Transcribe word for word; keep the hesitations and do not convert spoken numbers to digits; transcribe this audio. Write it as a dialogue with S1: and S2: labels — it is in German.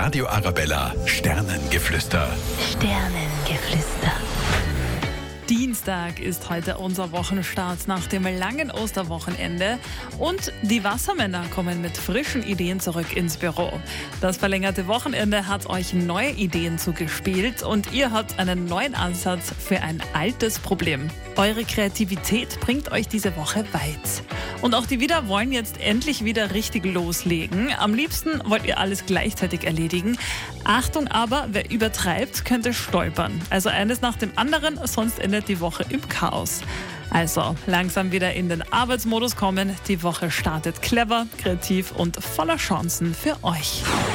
S1: Radio Arabella Sternengeflüster.
S2: Sternengeflüster.
S3: Dienstag ist heute unser Wochenstart nach dem langen Osterwochenende und die Wassermänner kommen mit frischen Ideen zurück ins Büro. Das verlängerte Wochenende hat euch neue Ideen zugespielt und ihr habt einen neuen Ansatz für ein altes Problem. Eure Kreativität bringt euch diese Woche weit. Und auch die Widder wollen jetzt endlich wieder richtig loslegen. Am liebsten wollt ihr alles gleichzeitig erledigen. Achtung aber, wer übertreibt, könnte stolpern. Also eines nach dem anderen, sonst endet die Woche im Chaos. Also langsam wieder in den Arbeitsmodus kommen. Die Woche startet clever, kreativ und voller Chancen für euch.